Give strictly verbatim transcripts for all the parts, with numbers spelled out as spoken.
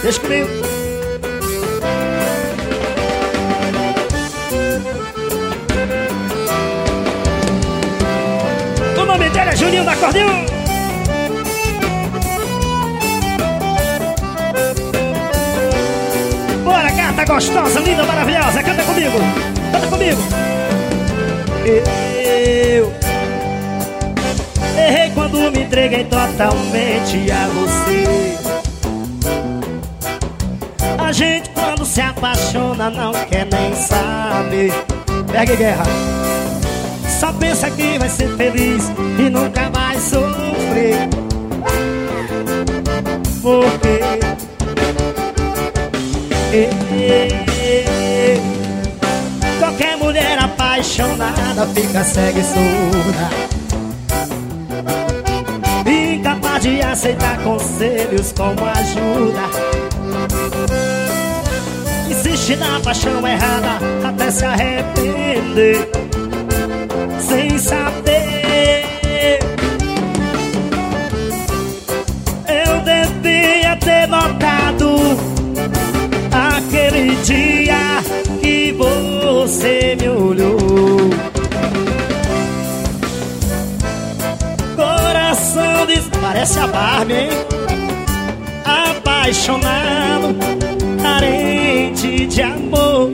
Deixa comigo. O nome dele é Juninho da Cordinho. Bora, gata gostosa, linda, maravilhosa. Canta comigo, canta comigo. Eu errei quando me entreguei totalmente a você. A gente quando se apaixona não quer nem saber. Pega guerra. Só pensa que vai ser feliz e nunca vai sofrer. Porque qualquer mulher apaixonada fica cega e surda, incapaz de aceitar conselhos como ajuda. Insiste na paixão errada até se arrepender, sem saber. Eu devia ter notado aquele dia que você me olhou. Coração des... Parece a Barbie, hein? Apaixonado, carente de amor.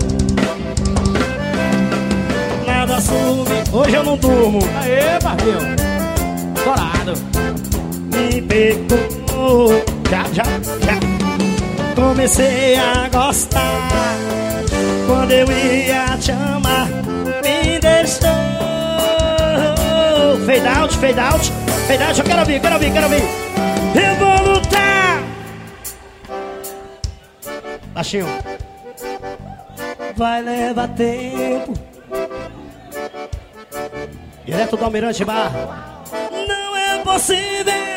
Nada assume, hoje eu não durmo. Aê, Barbinho, dourado. Me pegou, já, já, já. Comecei a gostar quando eu ia te amar. Me deixou. Fade out, fade out, fade out. Eu quero ouvir, quero ouvir, quero ouvir. Eu vou lutar. Baixinho. Vai levar tempo. Direto do Almirante Bar. Não é possível.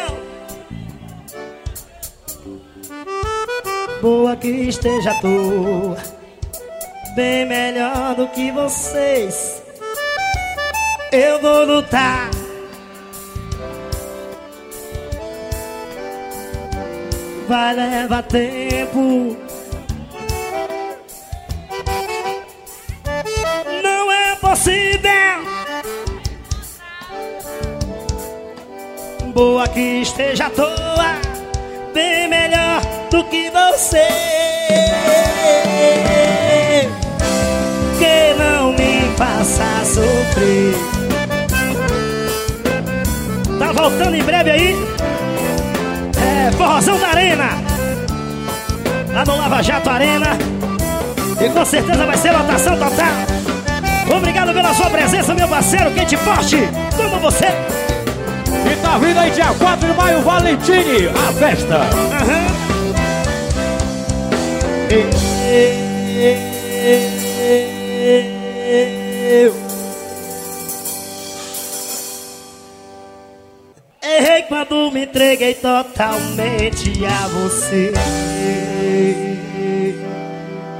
Boa que esteja à toa, bem melhor do que vocês. Eu vou lutar. Vai levar tempo. Não é possível. Boa que esteja à toa, bem melhor do que você, que não me faça sofrer. Tá voltando em breve aí. É Forrozão da Arena, lá no Lava Jato Arena. E com certeza vai ser lotação total. Obrigado pela sua presença, meu parceiro. Quente forte, como você. E tá vindo aí dia quatro de maio, Valentine, a festa. Aham. Eu errei quando me entreguei totalmente a você.